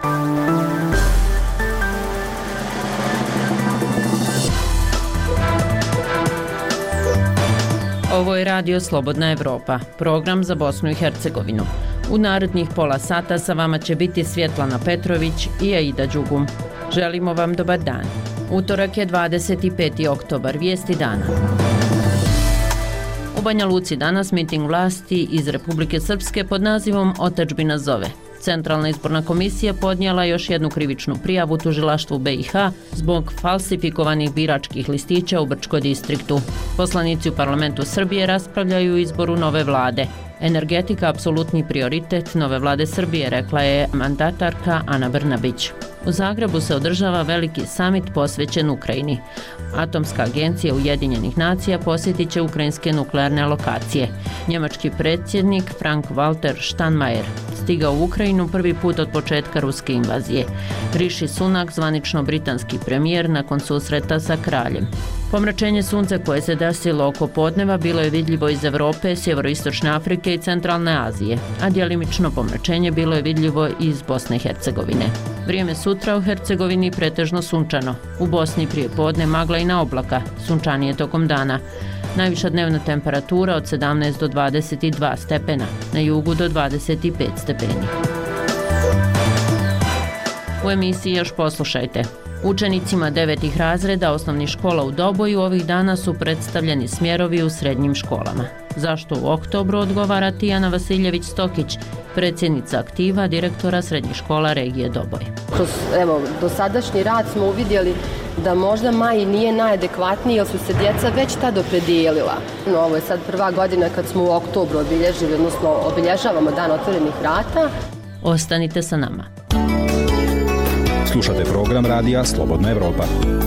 Ovo je Radio Slobodna Evropa, program za Bosnu i Hercegovinu. U narednih pola sata sa vama će biti Svjetlana Petrović i Aida Đugum. Želimo vam dobar dan. Utorak je 25. oktobar, vijesti dana. U Banja Luci danas miting vlasti iz Republike Srpske pod nazivom Otadžbina zove. Centralna izborna komisija podnijela još jednu krivičnu prijavu tužilaštvu BiH zbog falsifikovanih biračkih listića u Brčkoj distriktu. Poslanici u parlamentu Srbije raspravljaju o izboru nove vlade. Energetika apsolutni prioritet nove vlade Srbije, rekla je mandatarka Ana Brnabić. U Zagrebu se održava veliki samit posvećen Ukrajini. Atomska agencija Ujedinjenih nacija posjetit će ukrajinske nuklearne lokacije. Njemački predsjednik Frank-Walter Steinmeier stigao u Ukrajinu prvi put od početka ruske invazije. Rishi Sunak, zvanično britanski premijer, nakon susreta sa kraljem. Pomračenje sunca koje se desilo oko podneva bilo je vidljivo iz Europe, sjeveroistočne Afrike i centralne Azije, a djelimično pomračenje bilo je vidljivo i iz Bosne i Hercegovine. Vrijeme sutra u Hercegovini pretežno sunčano. U Bosni prije podne magla i na oblaka, sunčanije tokom dana. Najviša dnevna temperatura od 17 do 22 stepena, na jugu do 25 stepeni. U emisiji još poslušajte. Učenicima 9. razreda osnovnih škola u Doboju ovih dana su predstavljeni smjerovi u srednjim školama. Zašto u oktobru, odgovara Tijana Vasiljević-Stokić, predsjednica aktiva direktora srednjih škola regije Doboj. Kroz dosadašnji rad smo uvidjeli da možda maj nije najadekvatniji jer su se djeca već tad opredijelila. Ovo je sad prva godina kad smo u oktobru obilježili, odnosno obilježavamo dan otvorenih vrata. Ostanite sa nama. Slušate program radija Slobodna Evropa.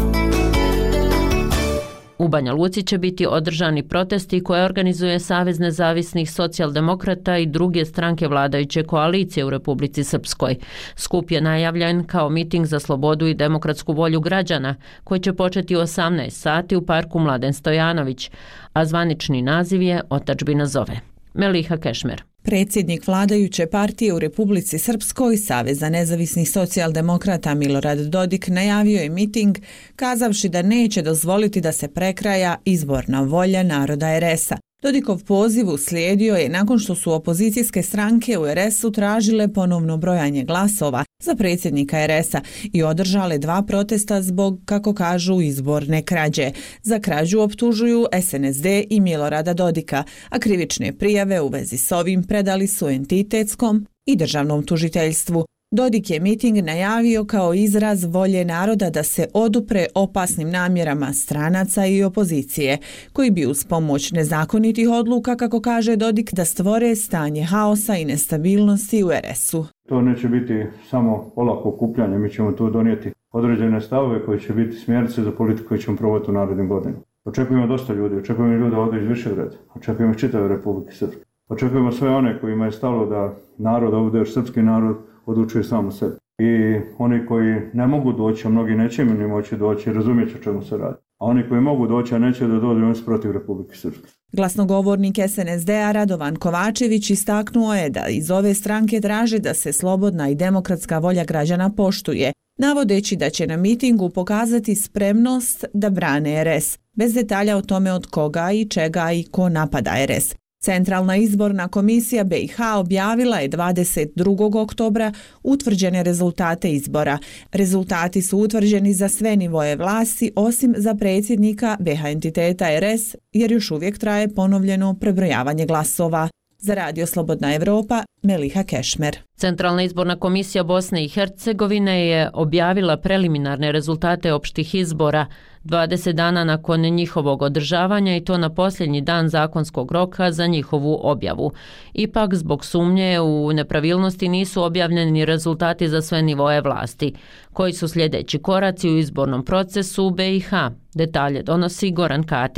U Banja Luci će biti održani protesti koje organizuje Savez nezavisnih socijaldemokrata i druge stranke vladajuće koalicije u Republici Srpskoj. Skup je najavljen kao miting za slobodu i demokratsku volju građana, koji će početi u 18 sati u parku Mladen Stojanović, a zvanični naziv je Otadžbina zove. Meliha Kešmer. Predsjednik vladajuće partije u Republici Srpskoj, Saveza nezavisnih socijaldemokrata Milorad Dodik, najavio je miting kazavši da neće dozvoliti da se prekraja izborna volja naroda RS-a. Dodikov poziv uslijedio je nakon što su opozicijske stranke u RS-u tražile ponovno brojanje glasova za predsjednika RS-a i održale 2 protesta zbog, kako kažu, izborne krađe. Za krađu optužuju SNSD i Milorada Dodika, a krivične prijave u vezi s ovim predali su entitetskom i državnom tužiteljstvu. Dodik je miting najavio kao izraz volje naroda da se odupre opasnim namjerama stranaca i opozicije, koji bi uz pomoć nezakonitih odluka, kako kaže Dodik, da stvore stanje haosa i nestabilnosti u RS-u. To neće biti samo olako okupljanje, mi ćemo tu donijeti određene stavove koji će biti smjernice za politiku koju ćemo provoditi u narednim godinama. Očekujemo dosta ljudi, očekujemo ljude ovdje iz Višegrada, očekujemo iz čitave Republike Srpske. Očekujemo sve one kojima je stalo da narod ovdje, srpski narod, odlučuje samo sebi. I oni koji ne mogu doći, a mnogi neće ni moći doći, razumjet će o čemu se radi. A oni koji mogu doći, a neće da dođu, oni su protiv Republike Srpske. Glasnogovornik SNSD-a Radovan Kovačević istaknuo je da iz ove stranke traže da se slobodna i demokratska volja građana poštuje, navodeći da će na mitingu pokazati spremnost da brane RS, bez detalja o tome od koga i čega i ko napada RS. Centralna izborna komisija BiH objavila je 22. oktobra utvrđene rezultate izbora. Rezultati su utvrđeni za sve nivoje vlasti osim za predsjednika BiH entiteta RS, jer još uvijek traje ponovljeno prebrojavanje glasova. Za Radio Slobodna Evropa, Meliha Kešmer. Centralna izborna komisija Bosne i Hercegovine je objavila preliminarne rezultate opštih izbora 20 dana nakon njihovog održavanja i to na posljednji dan zakonskog roka za njihovu objavu. Ipak, zbog sumnje u nepravilnosti nisu objavljeni rezultati za sve nivoje vlasti. Koji su sljedeći koraci u izbornom procesu u BiH? Detalje donosi Goran Katić.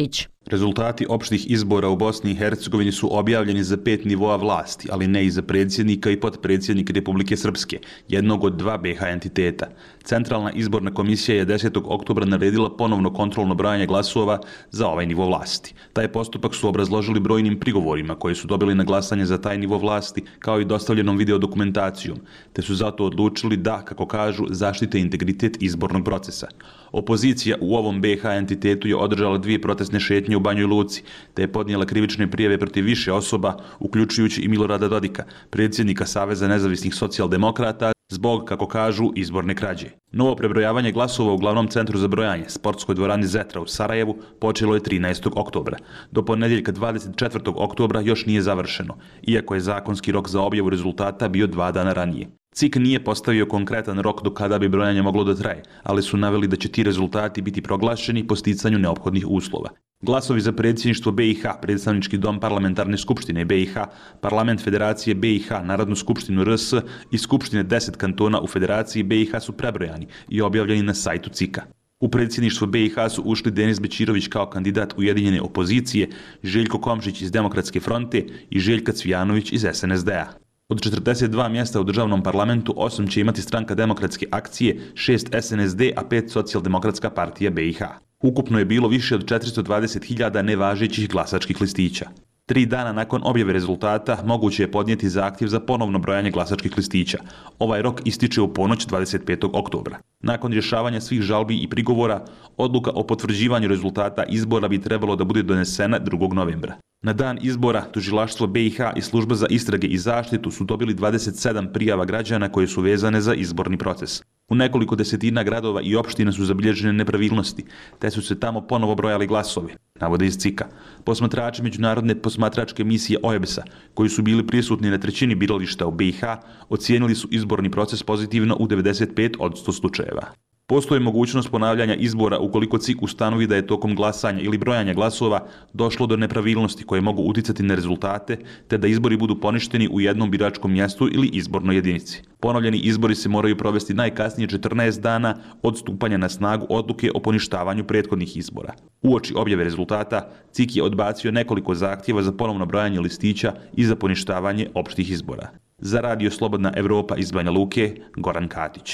Rezultati opštih izbora u Bosni i Hercegovini su objavljeni za 5 nivoa vlasti, ali ne i za predsjednika i potpredsjednika Republike Srpske, jednog od 2 BiH entiteta. Centralna izborna komisija je 10. oktobra naredila ponovno kontrolno brojanje glasova za ovaj nivo vlasti. Taj postupak su obrazložili brojnim prigovorima koje su dobili na glasanje za taj nivo vlasti, kao i dostavljenom videodokumentacijom, te su zato odlučili da, kako kažu, zaštite integritet izbornog procesa. Opozicija u ovom BiH entitetu je održala 2 protestne šetnje u Banjoj Luci, te je podnijela krivične prijave protiv više osoba, uključujući i Milorada Dodika, predsjednika Saveza nezavisnih socijaldemokrata, zbog, kako kažu, izborne krađe. Novo prebrojavanje glasova u glavnom centru za brojanje, sportskoj dvorani Zetra u Sarajevu, počelo je 13. oktobra. Do ponedjeljka 24. oktobra još nije završeno, iako je zakonski rok za objavu rezultata bio 2 dana ranije. CIK nije postavio konkretan rok do kada bi brojanje moglo da traje, ali su naveli da će ti rezultati biti proglašeni po sticanju neophodnih uslova. Glasovi za predsjedništvo BiH, predstavnički dom parlamentarne skupštine BiH, parlament Federacije BiH, Narodnu skupštinu RS i skupštine 10 kantona u Federaciji BiH su prebrojani i objavljeni na sajtu CIK-a. U predsjedništvo BiH su ušli Denis Bećirović kao kandidat Ujedinjene opozicije, Željko Komšić iz Demokratske fronte i Željka Cvijanović iz SNSD-a. Od 42 mjesta u državnom parlamentu 8 će imati stranka Demokratske akcije, 6 SNSD, a 5 Socijaldemokratska partija BiH. Ukupno je bilo više od 420.000 nevažećih glasačkih listića. 3 dana nakon objave rezultata moguće je podnijeti zahtjev za ponovno brojanje glasačkih listića. Ovaj rok ističe u ponoć 25. oktobra. Nakon rješavanja svih žalbi i prigovora, odluka o potvrđivanju rezultata izbora bi trebalo da bude donesena 2. novembra. Na dan izbora, Tužilaštvo BiH i Služba za istrage i zaštitu su dobili 27 prijava građana koje su vezane za izborni proces. U nekoliko desetina gradova i opština su zabilježene nepravilnosti, te su se tamo ponovo brojali glasovi, navode iz CIK-a. Posmatrači Međunarodne posmatračke misije OEBS-a, koji su bili prisutni na 1/3 birališta u BiH, ocijenili su izborni proces pozitivno u 95% slučajeva. Postoji mogućnost ponavljanja izbora ukoliko CIK ustanovi da je tokom glasanja ili brojanja glasova došlo do nepravilnosti koje mogu uticati na rezultate, te da izbori budu poništeni u jednom biračkom mjestu ili izbornoj jedinici. Ponovljeni izbori se moraju provesti najkasnije 14 dana od stupanja na snagu odluke o poništavanju prethodnih izbora. Uoči objave rezultata, CIK je odbacio nekoliko zahtjeva za ponovno brojanje listića i za poništavanje opštih izbora. Za Radio Slobodna Evropa iz Banja Luke, Goran Katić.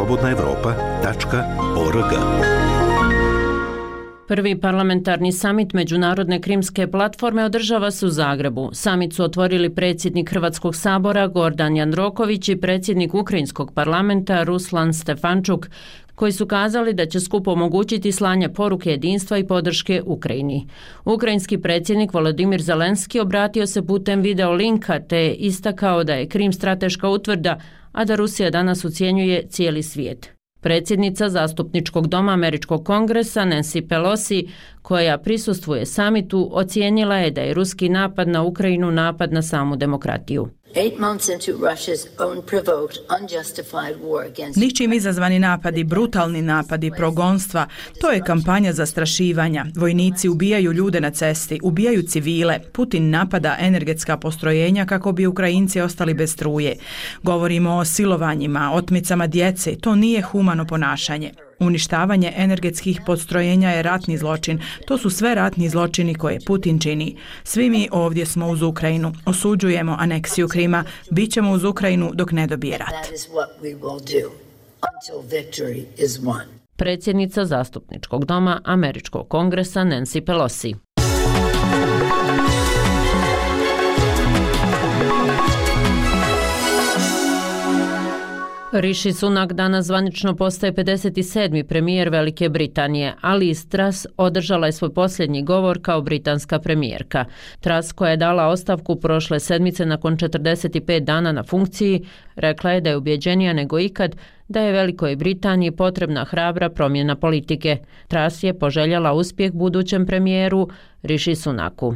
slobodnaevropa.org. Prvi parlamentarni samit Međunarodne krimske platforme održava se u Zagrebu. Samit su otvorili predsjednik Hrvatskog sabora Gordan Jandroković i predsjednik Ukrajinskog parlamenta Ruslan Stefančuk, koji su kazali da će skup omogućiti slanje poruke jedinstva i podrške Ukrajini. Ukrajinski predsjednik Volodimir Zelenski obratio se putem video linka te je istakao da je Krim strateška utvrda, a da Rusija danas ucjenjuje cijeli svijet. Predsjednica Zastupničkog doma Američkog kongresa Nancy Pelosi, koja prisustvuje samitu, ocijenila je da je ruski napad na Ukrajinu napad na samu demokratiju. Ničim izazvani napadi, brutalni napadi, progonstva, to je kampanja zastrašivanja. Vojnici ubijaju ljude na cesti, ubijaju civile. Putin napada energetska postrojenja kako bi Ukrajinci ostali bez struje. Govorimo o silovanjima, otmicama djece, to nije humano ponašanje. Uništavanje energetskih postrojenja je ratni zločin. To su sve ratni zločini koje Putin čini. Svi mi ovdje smo uz Ukrajinu. Osuđujemo aneksiju Krima. Bićemo uz Ukrajinu dok ne dobije rat. Predsjednica Zastupničkog doma Američkog kongresa Nancy Pelosi. Rishi Sunak danas zvanično postaje 57. premijer Velike Britanije, a Liz Truss održala je svoj posljednji govor kao britanska premijerka. Truss, koja je dala ostavku prošle sedmice nakon 45 dana na funkciji, rekla je da je ubjeđenija nego ikad da je Velikoj Britaniji potrebna hrabra promjena politike. Truss je poželjela uspjeh budućem premijeru Rishi Sunaku.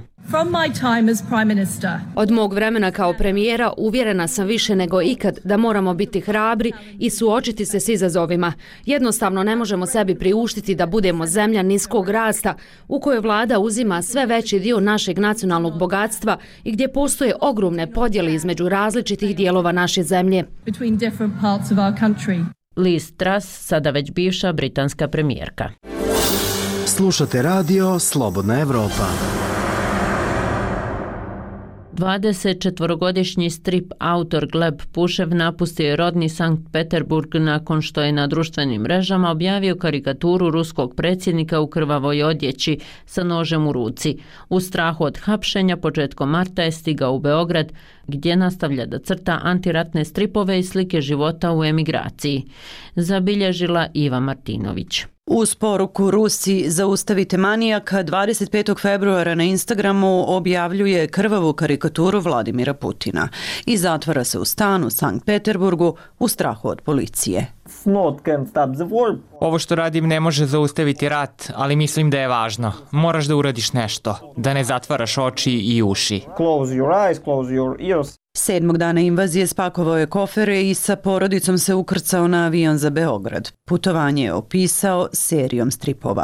Od mog vremena kao premijera uvjerena sam više nego ikad da moramo biti hrabri i suočiti se s izazovima. Jednostavno ne možemo sebi priuštiti da budemo zemlja niskog rasta u kojoj vlada uzima sve veći dio našeg nacionalnog bogatstva i gdje postoje ogromne podjele između različitih dijelova naše zemlje. Liz Truss, sada već bivša britanska premijerka. Slušate radio Slobodna Evropa. 24-godišnji strip autor Gleb Pušev napustio je rodni Sankt Peterburg nakon što je na društvenim mrežama objavio karikaturu ruskog predsjednika u krvavoj odjeći sa nožem u ruci. U strahu od hapšenja početkom marta je stigao u Beograd, gdje nastavlja da crta antiratne stripove i slike života u emigraciji. Zabilježila Iva Martinović. Uz poruku Rusi zaustavite manijaka 25. februara na Instagramu objavljuje krvavu karikaturu Vladimira Putina i zatvara se u stan u Sankt Peterburgu u strahu od policije. Ovo što radim ne može zaustaviti rat, ali mislim da je važno. Moraš da uradiš nešto, da ne zatvaraš oči i uši. Close your eyes, close your ears. 7. dana invazije spakovao je kofere i sa porodicom se ukrcao na avion za Beograd. Putovanje je opisao serijom stripova.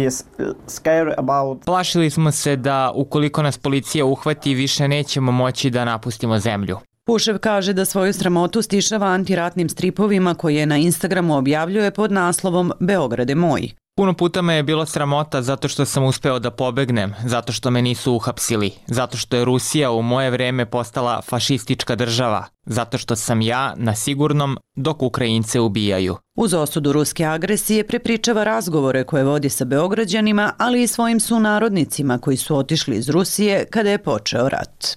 Plašili smo se da ukoliko nas policija uhvati, više nećemo moći da napustimo zemlju. Pušev kaže da svoju sramotu stišava antiratnim stripovima koje na Instagramu objavljuje pod naslovom Beograd je moj. Puno puta me je bilo sramota zato što sam uspeo da pobegnem, zato što me nisu uhapsili, zato što je Rusija u moje vreme postala fašistička država, zato što sam ja na sigurnom dok Ukrajince ubijaju. Uz osudu ruske agresije prepričava razgovore koje vodi sa Beograđanima, ali i svojim sunarodnicima koji su otišli iz Rusije kada je počeo rat.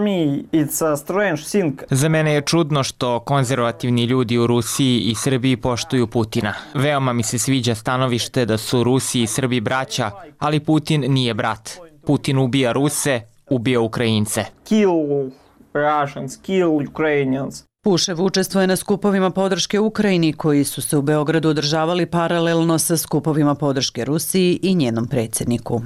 Za mene je čudno što konzervativni ljudi u Rusiji i Srbiji poštuju Putina. Veoma mi se sviđa stanovište da su Rusi i Srbi braća, ali Putin nije brat. Putin ubija Ruse, ubija Ukrajince. Pušev učestvuje na skupovima podrške Ukrajini koji su se u Beogradu održavali paralelno sa skupovima podrške Rusiji i njenom predsjedniku.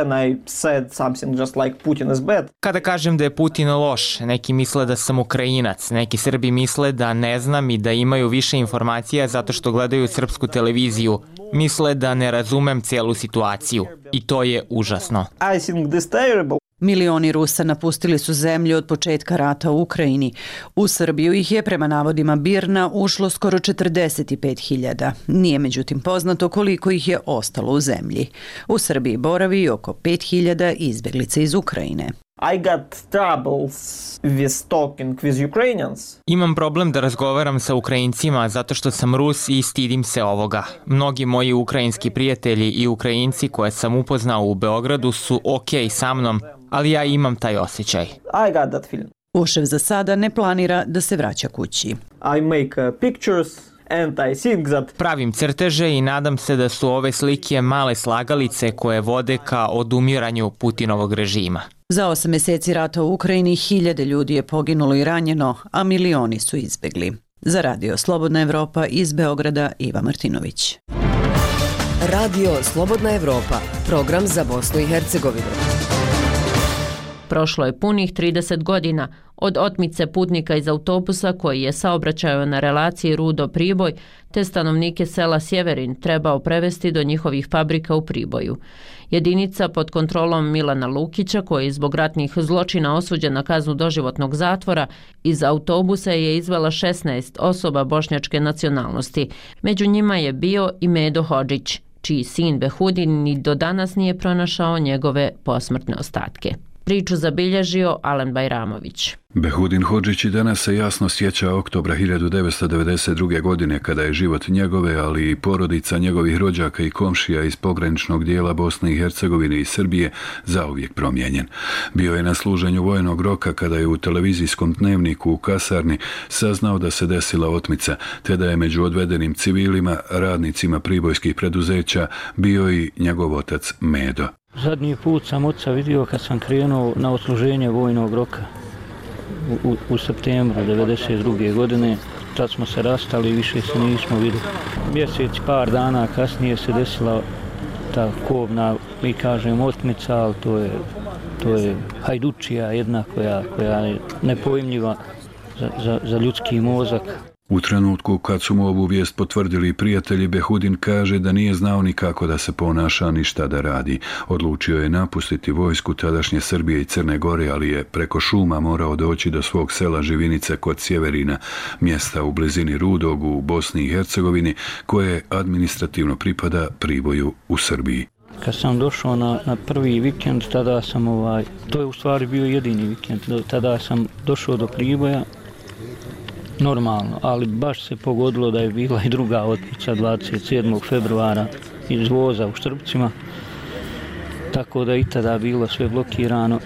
Kada kažem da je Putin loš, neki misle da sam Ukrajinac, neki Srbi misle da ne znam i da imaju više informacija zato što gledaju srpsku televiziju. Misle da ne razumem cijelu situaciju i to je užasno. Milioni Rusa napustili su zemlju od početka rata u Ukrajini. U Srbiju ih je prema navodima BIRN-a ušlo skoro 45.000. Nije međutim poznato koliko ih je ostalo u zemlji. U Srbiji boravi oko 5.000 izbjeglica iz Ukrajine. Imam problem da razgovaram sa Ukrajincima zato što sam Rus i stidim se ovoga. Mnogi moji ukrajinski prijatelji i Ukrajinci koje sam upoznao u Beogradu su okej sa mnom, ali ja imam taj osjećaj. Pušev za sada ne planira da se vraća kući. Pravim crteže i nadam se da su ove slike male slagalice koje vode ka odumiranju Putinovog režima. Za 8 mjeseci rata u Ukrajini 1000 ljudi je poginulo i ranjeno, a milioni su izbjegli. Za radio Slobodna Evropa iz Beograda Iva Martinović. Radio Slobodna Evropa, program za Bosnu i Hercegovinu. Prošlo je punih 30 godina od otmice putnika iz autobusa koji je saobraćajao na relaciji Rudo-Priboj, te stanovnike sela Sjeverin trebao prevesti do njihovih fabrika u Priboju. Jedinica pod kontrolom Milana Lukića, koji je zbog ratnih zločina osuđen na kaznu doživotnog zatvora, iz autobusa je izvela 16 osoba bošnjačke nacionalnosti. Među njima je bio i Medo Hodžić, čiji sin Behudin ni do danas nije pronašao njegove posmrtne ostatke. Priču zabilježio Alen Bajramović. Behudin Hodžić i danas se jasno sjeća oktobra 1992. godine kada je život njegove, ali i porodica njegovih rođaka i komšija iz pograničnog dijela Bosne i Hercegovine i Srbije zauvijek promijenjen. Bio je na služenju vojnog roka kada je u televizijskom dnevniku u kasarni saznao da se desila otmica, te da je među odvedenim civilima, radnicima pribojskih preduzeća, bio i njegov otac Medo. Zadnji put sam oca vidio kad sam krenuo na odsluženje vojnog roka u septembru 1992. godine. Tad smo se rastali i više se nismo vidjeli. Mjesec, par dana kasnije se desila ta kobna, mi kažem, otmica, ali to je hajdučija jedna koja je nepojmljiva za ljudski mozak. U trenutku kad su mu ovu vijest potvrdili prijatelji, Behudin kaže da nije znao ni kako da se ponaša ni šta da radi. Odlučio je napustiti vojsku tadašnje Srbije i Crne Gore, ali je preko šuma morao doći do svog sela Živinice kod Sjeverina, mjesta u blizini Rudogu u Bosni i Hercegovini, koje administrativno pripada Priboju u Srbiji. Kad sam došao na prvi vikend, tada sam to je u stvari bio jedini vikend, tada sam došao do Priboja, normalno, ali baš se pogodilo da je bila i druga otmica 27. februara iz voza u Štrbcima, tako da i tada bilo sve blokirano.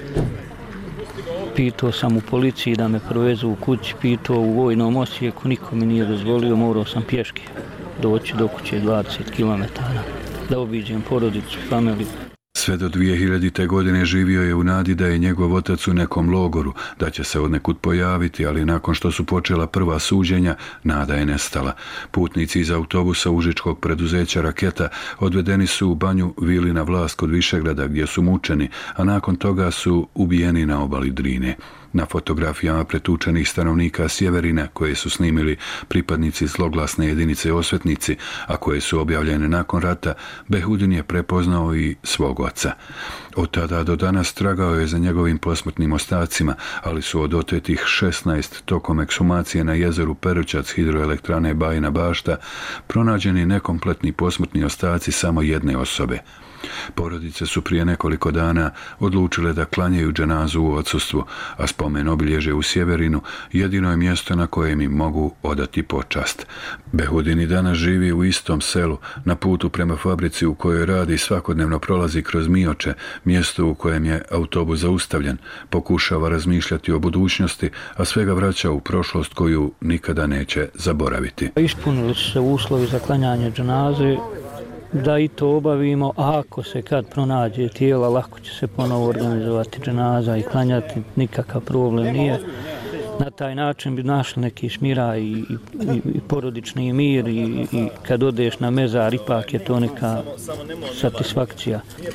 Pitao sam u policiji da me provezu u kući, pitao u Vojnom Osijeku, niko mi nije dozvolio, morao sam pješke doći do kuće 20 km, da obiđem porodicu, familiju. Sve do 2000. godine živio je u nadi da je njegov otac u nekom logoru, da će se odnekud pojaviti, ali nakon što su počela prva suđenja, nada je nestala. Putnici iz autobusa užičkog preduzeća Raketa odvedeni su u Banju Vilina Vlast kod Višegrada gdje su mučeni, a nakon toga su ubijeni na obali Drine. Na fotografijama pretučenih stanovnika Sjeverina, koje su snimili pripadnici zloglasne jedinice Osvetnici, a koje su objavljene nakon rata, Behudin je prepoznao i svog oca. Od tada do danas tragao je za njegovim posmrtnim ostacima, ali su od otetih 16 tokom ekshumacije na jezeru Perućac hidroelektrane Bajina Bašta pronađeni nekompletni posmrtni ostaci samo jedne osobe. Porodice su prije nekoliko dana odlučile da klanjaju dženazu u odsustvu, a spomen obilježje u Sjeverinu jedino je mjesto na kojem im mogu odati počast. Behudin i danas živi u istom selu, na putu prema fabrici u kojoj radi svakodnevno prolazi kroz Mioče, mjesto u kojem je autobus zaustavljen, pokušava razmišljati o budućnosti, a svega vraća u prošlost koju nikada neće zaboraviti. Ispunili su se uslovi za klanjanje dženaze, da i to obavimo, a ako se kad pronađe tijela, lako će se ponovo organizovati dženaza i klanjati, nikakav problem nije. Na taj način bi našli neki smiraj i porodični mir i kad odeš na mezar, ipak je to neka satisfakcija.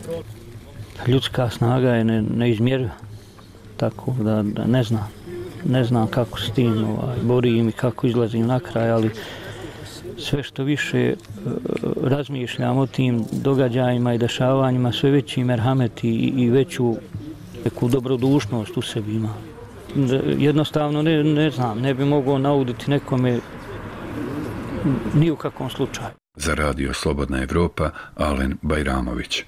Ljudska snaga je neizmjerljiva, tako da ne znam kako s tim borim i kako izlazim na kraj, ali sve što više razmišljam o tim događajima i dešavanjima, sve veći merhamet i veću neku dobrodušnost u sebi ima. Jednostavno ne znam, ne bi mogao nauditi nekome ni u kakvom slučaju. Za Radio Slobodna Evropa, Alen Bajramović.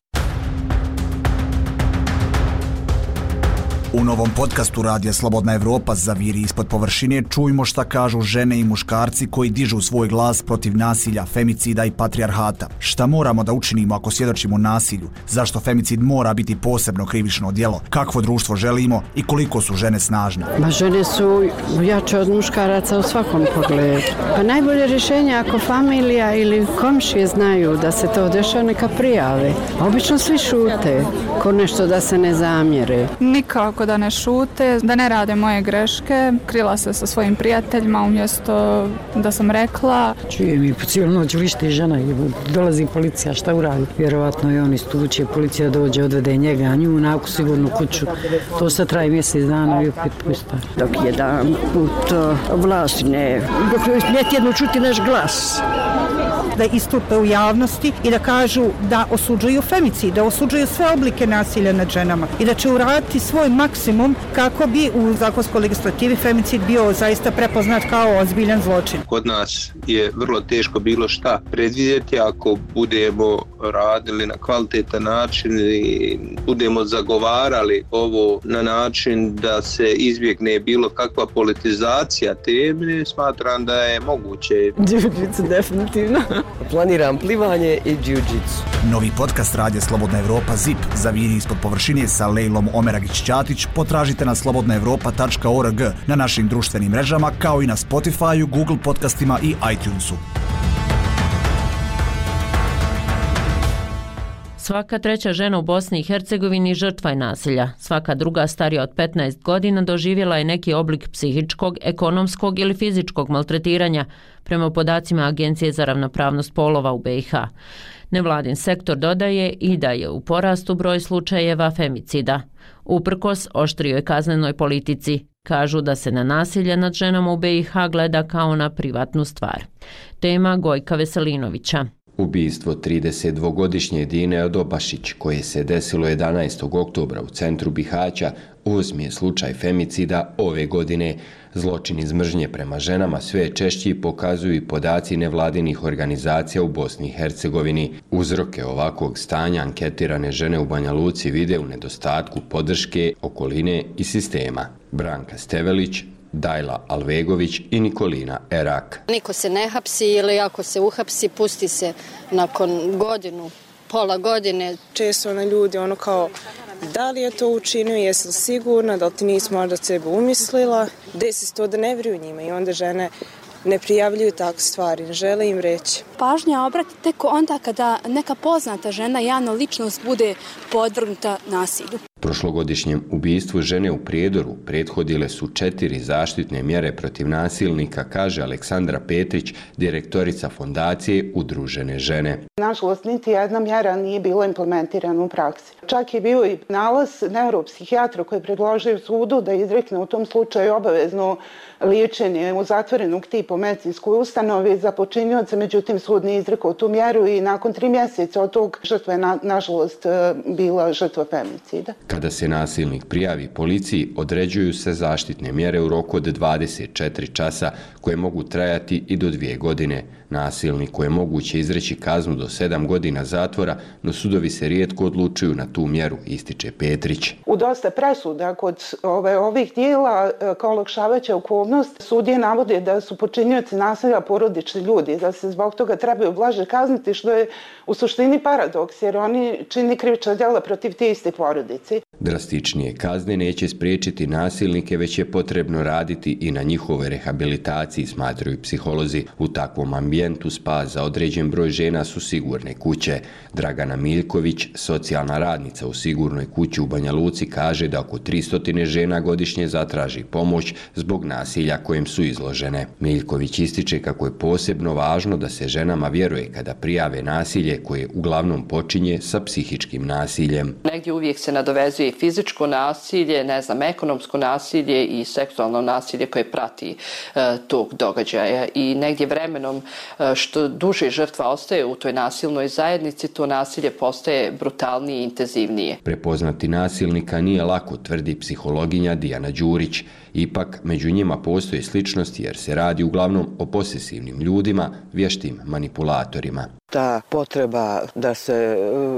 U novom podcastu Radija Slobodna Evropa Zaviri ispod površine čujmo šta kažu žene i muškarci koji dižu svoj glas protiv nasilja, femicida i patrijarhata. Šta moramo da učinimo ako svjedočimo nasilju? Zašto femicid mora biti posebno krivično djelo? Kakvo društvo želimo i koliko su žene snažne? Žene su jače od muškaraca u svakom pogledu. Pa najbolje rješenje ako familija ili komšije znaju da se to dešava, neka prijave. Obično svi šute, ko nešto da se ne zamjere. Nikako da ne šute, da ne rade moje greške. Krila se sa svojim prijateljima umjesto da sam rekla. Čujem i po cijelu noć vrišti žena i dolazi policija, šta uradi? Vjerovatno i oni stuče, policija dođe, odvede njega, a nju naku sigurnu kuću. To se traje mjesec dana i opet pusta. Dok jedan put vlast ne tjedno čuti naš glas. Da istupe u javnosti i da kažu da osuđuju femicid, da osuđuju sve oblike nasilja nad ženama i da će uraditi svoj maksimum kako bi u zakonskoj legislativi femicid bio zaista prepoznat kao ozbiljan zločin. Kod nas je vrlo teško bilo šta predvidjeti ako budemo radili na kvalitetan način i budemo zagovarali ovo na način da se izbjegne bilo kakva politizacija teme, smatram da je moguće. Jiu-jitsu definitivno. Planiram plivanje i jiu-jitsu. Novi podcast Radija Slobodna Evropa ZIP Zaviri ispod površine sa Lejlom Omeragić-Ćatić potražite na slobodnaevropa.org, na našim društvenim mrežama kao i na Spotify, Google podcastima i iTunesu. Svaka treća žena u Bosni i Hercegovini žrtva je nasilja. Svaka druga starija od 15 godina doživjela je neki oblik psihičkog, ekonomskog ili fizičkog maltretiranja, prema podacima Agencije za ravnopravnost polova u BiH. Nevladin sektor dodaje i da je u porastu broj slučajeva femicida. Uprkos oštrijoj kaznenoj politici, kažu da se na nasilje nad ženama u BiH gleda kao na privatnu stvar. Tema Gojka Veselinovića. Ubijstvo 32-godišnje Dine Odobašić, koje se desilo 11. oktobra u centru Bihaća, 8. je slučaj femicida ove godine. Zločin iz mržnje prema ženama sve češći pokazuju i podaci nevladinih organizacija u Bosni i Hercegovini. Uzroke ovakvog stanja anketirane žene u Banja Luci vide u nedostatku podrške, okoline i sistema. Branka Stevelić, Dajla Alvegović i Nikolina Erak. Niko se ne hapsi ili ako se uhapsi, pusti se nakon godinu, pola godine. Često ljudi kao, da li je to učinio, jesi li sigurna, da li ti nisi možda sebe umislila, desi se to da ne vjeruju njima i onda žene ne prijavljuju takve stvari, ne žele im reći. Pažnja obrati tek onda kada neka poznata žena, javna ličnost, bude podvrgnuta nasilju. Prošlogodišnjem ubistvu žene u Prijedoru prethodile su 4 zaštitne mjere protiv nasilnika, kaže Aleksandra Petrić, direktorica fondacije Udružene žene. Nažalost, niti jedna mjera nije bila implementirana u praksi. Čak je bio i nalaz neuropsihijatra koji je predložio sudu da izrekne u tom slučaju obavezno liječenje u zatvorenog tipa u medicinskoj ustanovi za počinioca, međutim sud nije izrekao tu mjeru i nakon 3 mjeseca od tog žrtva je nažalost bila žrtva femicida. Kada se nasilnik prijavi policiji, određuju se zaštitne mjere u roku od 24 časa koje mogu trajati i do 2 godine. Nasilniku je moguće izreći kaznu do 7 godina zatvora, no sudovi se rijetko odlučuju na tu mjeru, ističe Petrić. U dosta presuda kod ovih dijela kao olakšavajuća okolnost sudije navode da su počinioci nasilja porodični ljudi, da se zbog toga trebaju blaže kazniti, što je u suštini paradoks, jer oni čini krivična djela protiv te iste porodice. Drastičnije kazne neće spriječiti nasilnike, već je potrebno raditi i na njihovoj rehabilitaciji, smatraju psiholozi. U takvom ambijentu spas za određen broj žena su sigurne kuće. Dragana Miljković, socijalna radnica u sigurnoj kući u Banja Luci, kaže da oko 300 žena godišnje zatraži pomoć zbog nasilja kojem su izložene. Miljković ističe kako je posebno važno da se ženama vjeruje kada prijave nasilje koje uglavnom počinje sa psihičkim nasiljem. Negdje uvijek se nadovezuje fizičko nasilje, ekonomsko nasilje i seksualno nasilje koje prati tog događaja. I negdje vremenom što duže žrtva ostaje u toj nasilnoj zajednici, to nasilje postaje brutalnije i intenzivnije. Prepoznati nasilnika nije lako, tvrdi psihologinja Dijana Đurić. Ipak, među njima postoje sličnosti jer se radi uglavnom o posesivnim ljudima, vještim manipulatorima. Ta potreba da se,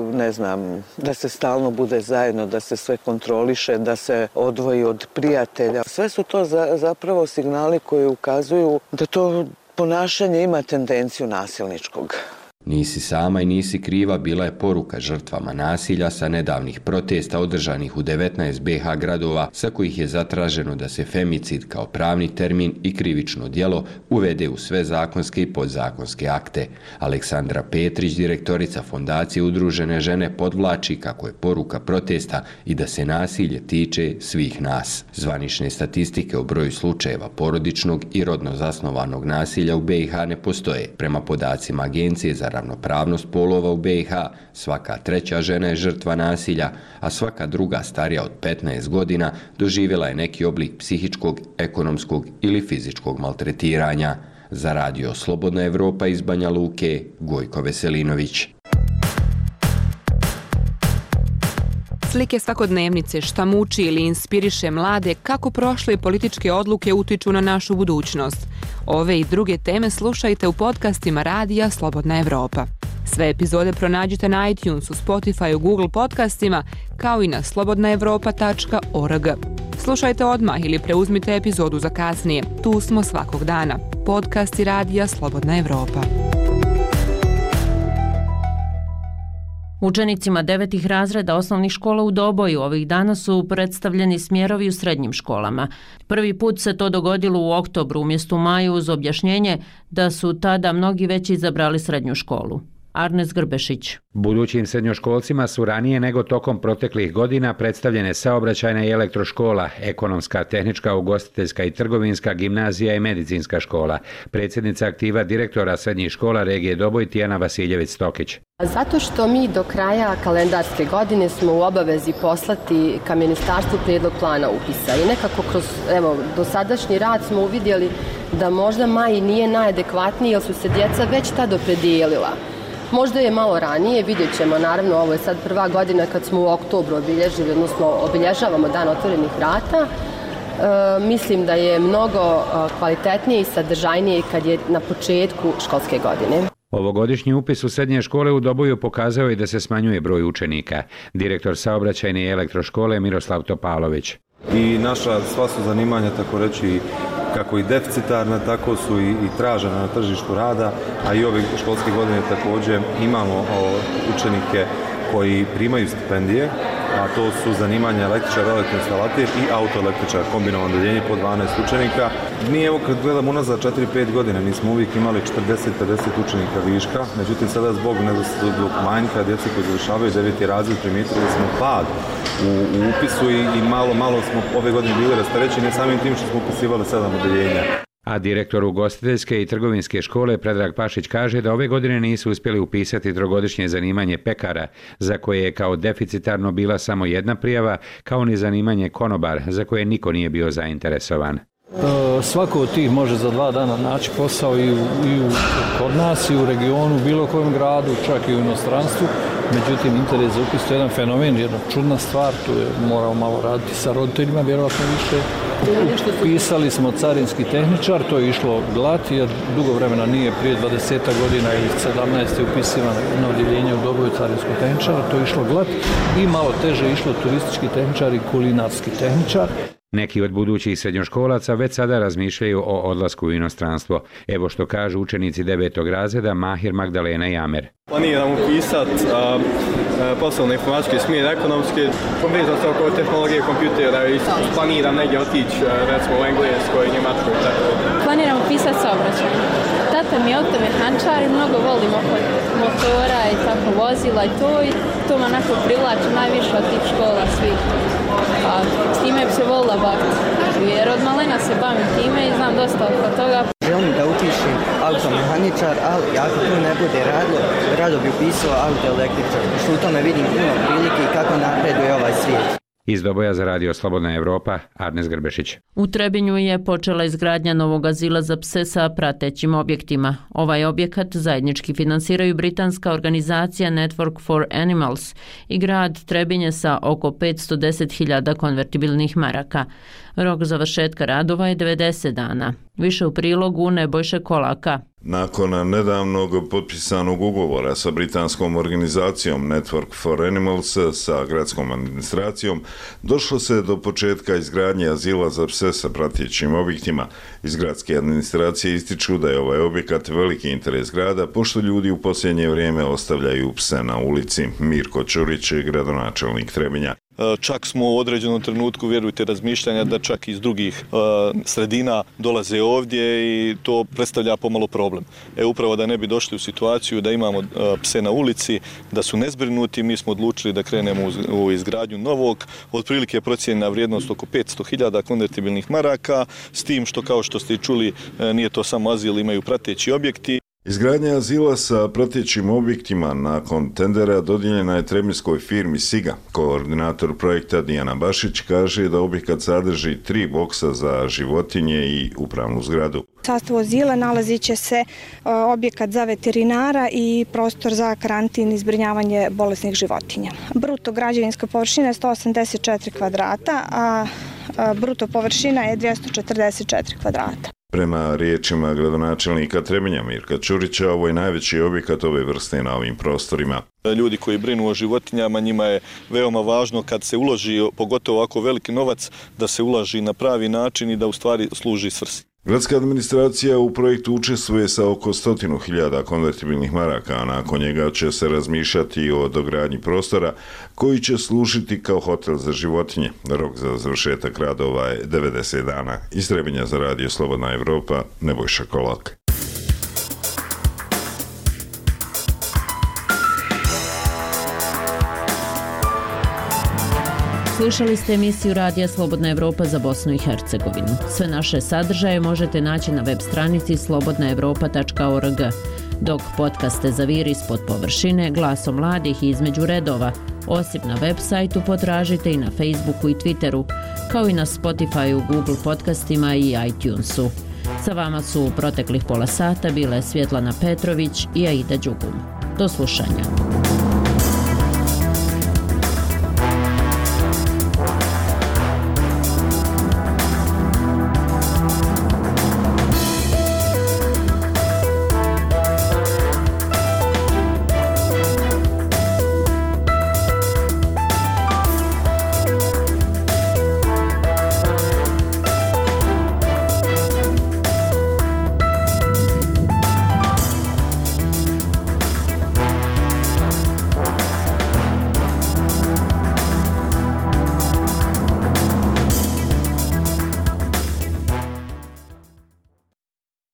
da se stalno bude zajedno, da se sve kontroliše, da se odvoji od prijatelja. Sve su to zapravo signali koji ukazuju da to ponašanje ima tendenciju nasilničkog. Nisi sama i nisi kriva bila je poruka žrtvama nasilja sa nedavnih protesta održanih u 19 BiH gradova, sa kojih je zatraženo da se femicid kao pravni termin i krivično djelo uvede u sve zakonske i podzakonske akte. Aleksandra Petrić, direktorica fondacije Udružene žene, podvlači kako je poruka protesta i da se nasilje tiče svih nas. Zvanične statistike o broju slučajeva porodičnog i rodno zasnovanog nasilja u BiH ne postoje. Prema podacima Agencije za ravnopravnost polova u BiH, svaka 3. žena je žrtva nasilja, a svaka druga starija od 15 godina doživjela je neki oblik psihičkog, ekonomskog ili fizičkog maltretiranja. Za radio Slobodna Evropa iz Banja Luke, Gojko Veselinović. Slike svakodnevnice, šta muči ili inspiriše mlade, kako prošle političke odluke utiču na našu budućnost. Ove i druge teme slušajte u podcastima Radija Slobodna Evropa. Sve epizode pronađite na iTunesu, Spotifyu, Google podcastima, kao i na slobodnaevropa.org. Slušajte odmah ili preuzmite epizodu za kasnije. Tu smo svakog dana. Podcasti Radija Slobodna Evropa. Učenicima 9. razreda osnovnih škola u Doboju ovih dana su predstavljeni smjerovi u srednjim školama. Prvi put se to dogodilo u oktobru umjesto u maju uz objašnjenje da su tada mnogi već izabrali srednju školu. Arnes Grbešić. Budućim srednjoškolcima su ranije nego tokom proteklih godina predstavljene saobraćajna i elektroškola, ekonomska, tehnička, ugostiteljska i trgovinska, gimnazija i medicinska škola. Predsjednica aktiva direktora srednjih škola regije Doboj Tijana Vasiljević-Stokić. Zato što mi do kraja kalendarske godine smo u obavezi poslati ka ministarstvu prijedlog plana upisa i nekako kroz dosadašnji rad smo uvidjeli da možda maj nije najadekvatniji jer su se djeca već tad opredijelila. Možda je malo ranije, vidjet ćemo, naravno ovo je sad prva godina kad smo u oktobru obilježili, odnosno obilježavamo dan otvorenih vrata. Mislim da je mnogo kvalitetnije i sadržajnije kad je na početku školske godine. Ovogodišnji upis u srednje škole u Doboju pokazao je da se smanjuje broj učenika. Direktor saobraćajne i elektroškole Miroslav Topalović. I naša sva su zanimanja, tako reći, kako i deficitarna, tako su i tražena na tržištu rada, a i ove školske godine također imamo učenike koji primaju stipendije, a to su zanimanja električar, elektroinstalater i autoelektričar, kombinovano odeljenje po 12 učenika. Mi evo kad gledamo unazad 4-5 godina, mi smo uvijek imali 40-50 učenika viška, međutim sada zbog manjka djece koji završavaju 9. razred primijetili smo pad u upisu i malo smo ove godine bili rasterećeni samim tim što smo upisivali 7 odeljenja. A direktor ugostiteljske i trgovinske škole Predrag Pašić kaže da ove godine nisu uspjeli upisati trogodišnje zanimanje pekara, za koje je kao deficitarno bila samo jedna prijava, kao ni zanimanje konobar, za koje niko nije bio zainteresovan. Svako od tih može za 2 dana naći posao i kod nas i u regionu, u bilo kojem gradu, čak i u inostranstvu. Međutim, interes za upis je jedan fenomen, jedna čudna stvar, tu je moramo malo raditi sa roditeljima, vjerojatno više. Upisali smo carinski tehničar, to je išlo glat, jer dugo vremena nije, prije 20 godina ili 17 je upisivano jedno odjeljenje u Doboju carinskog tehničara, to je išlo glat i malo teže išlo turistički tehničar i kulinarski tehničar. Neki od budućih srednjoškolaca već sada razmišljaju o odlasku u inostranstvo. Evo što kažu učenici 9. razreda Mahir, Magdalena i Amer. Planiram upisati poslovne informatičke smjer ekonomske, vezano se oko tehnologije kompjutera i planiram negdje otići recimo u Engleskoj i Njemačkoj. Planiram upisati saobraćaj. Tata mi je automehaničar i mnogo volim oko motora i tako vozila i to me onako privlači najviše od tih škola svih. A s time bi se volila baviti, jer od malena se bavim time i znam dosta oko toga. Želim da upišem automehaničar, ali ako to ne bude radilo, rado bi upisao autoelektričar, što u tome vidim puno prilike i kako napreduje ovaj svijet. Iz Doboja za Radio Slobodna Evropa, Arnes Grbešić. U Trebinju je počela izgradnja novog azila za pse sa pratećim objektima. Ovaj objekat zajednički finansiraju britanska organizacija Network for Animals i grad Trebinje sa oko 510.000 konvertibilnih maraka. Rok završetka radova je 90 dana. Više u prilogu Nebojše Kolaka. Nakon nedavnog potpisanog ugovora sa britanskom organizacijom Network for Animals sa gradskom administracijom, došlo se do početka izgradnje azila za pse sa pratećim objektima. Iz gradske administracije ističu da je ovaj objekat veliki interes grada, pošto ljudi u posljednje vrijeme ostavljaju pse na ulici. Mirko Ćurić, gradonačelnik Trebinja. Čak smo u određenom trenutku, vjerujte, razmišljanja da čak iz drugih sredina dolaze ovdje i to predstavlja pomalo problem. Upravo da ne bi došli u situaciju da imamo pse na ulici, da su nezbrinuti, mi smo odlučili da krenemo u izgradnju novog, otprilike je procijenjena vrijednost oko 500.000 konvertibilnih maraka, s tim što, kao što ste i čuli, nije to samo azil, imaju prateći objekti. Izgradnja azila sa pratećim objektima nakon tendera dodijeljena je trebinskoj firmi SIGA. Koordinator projekta Dijana Bašić kaže da objekat sadrži 3 boksa za životinje i upravnu zgradu. U sastavu azila nalazit će se objekat za veterinara i prostor za karantin i zbrinjavanje bolesnih životinja. Bruto građevinska površina je 184 kvadrata, a bruto površina je 244 kvadrata. Prema riječima gradonačelnika Trebinja Mirka Ćurića, ovo je najveći objekat ove vrste na ovim prostorima. Ljudi koji brinu o životinjama, njima je veoma važno kad se uloži, pogotovo ovako veliki novac, da se uloži na pravi način i da u stvari služi svrsi. Gradska administracija u projektu učestvuje sa oko 100.000 konvertibilnih maraka, a nakon njega će se razmišljati o dogradnji prostora koji će služiti kao hotel za životinje. Rok za završetak radova je 90 dana. Iz Trebinja za Radio Slobodna Evropa, Nebojša Kolak. Slušali ste emisiju Radija Slobodna Evropa za Bosnu i Hercegovinu. Sve naše sadržaje možete naći na web stranici slobodnaevropa.org, dok podcaste Zaviri ispod površine, Glasom mladih i Između redova, osim na web sajtu potražite i na Facebooku i Twitteru, kao i na Spotifyu, Google podcastima i iTunesu. Sa vama su u proteklih pola sata bile Svjetlana Petrović i Aida Đugum. Do slušanja.